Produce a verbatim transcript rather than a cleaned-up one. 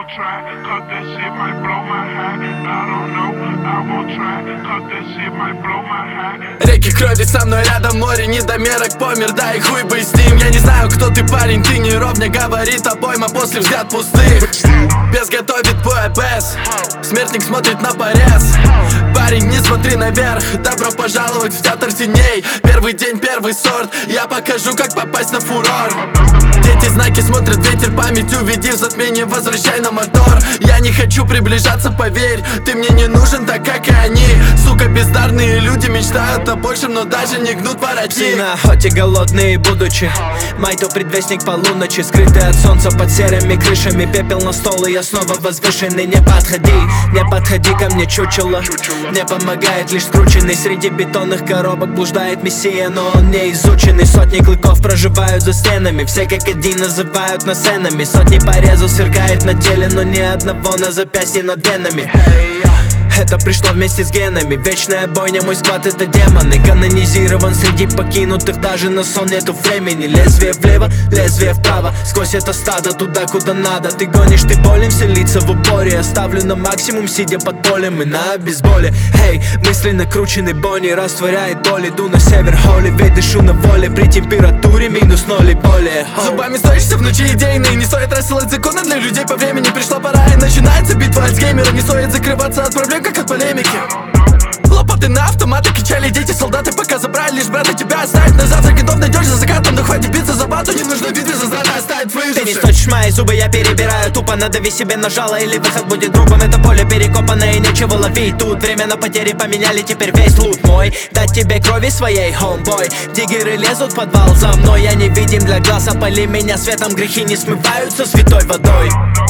won't try, cause that shit might blow my high. I don't know, I won't try, cause that shit might blow my high. Реки крови со мной рядом, море недомерок, помер, да и хуй бы с ним. Я не знаю, кто ты, парень, ты не ровня, говорит обойма, после взгляд пустых. Бес готовит бой без, смертник смотрит на порез. Парень, не смотри наверх, добро пожаловать в театр теней. Первый день, первый сорт, я покажу, как попасть на фурор. Дети знаки смотрят ветер, память уведи в затмение, возвращай на мотор. Я не хочу приближаться, поверь, ты мне не нужен, так как и они. Сука, бездарные люди мечтают о большем, но даже не гнут воротник. На охоте голодные будучи, май то предвестник полуночи, скрытый от солнца под серыми крышами. Пепел на стол, и я снова возвышенный. Не подходи, не подходи ко мне, чучело. Мне помогает лишь скрученный. Среди бетонных коробок блуждает мессия, но он не изученный. Сотни клыков проживают за стенами, все как один называют нас энами. Сотни порезов сверкает на теле, но ни одного на запястье над венами. Это пришло вместе с генами. Вечная бойня, мой склад это демоны. Канонизирован среди покинутых, даже на сон нету времени. Лезвие влево, лезвие вправо, сквозь это стадо, туда куда надо. Ты гонишь, ты болен, все лица в упоре. Оставлю на максимум, сидя под полем и на обезболе. Эй, мысли накрученный Бонни, растворяет боль. Иду на север, холи, ведь дышу на воле. При температуре минус ноль и более. Зубами стоишься в ночи идейные, не стоит рассылать законы для людей по времени. Пришла пора и начинается битва альцгеймера. Не стоит закрываться от проблем, как от полемики. Лопаты на автоматы, кричали дети, солдаты, пока забрали лишь брата тебя оставить. На завтрак готов найдешь за закатом, но хватит биться за бату. Не нужно в битве за знать оставить твои Ты не души. сточишь мои зубы, я перебираю тупо. Надави себе нажало, или выход будет грубым. Это поле перекопанное и нечего ловить. Тут время на потери поменяли, теперь весь лут мой. Дать тебе крови своей, homeboy. Диггеры лезут в подвал за мной. Я невидим для глаз, опали меня светом. Грехи не смываются святой водой.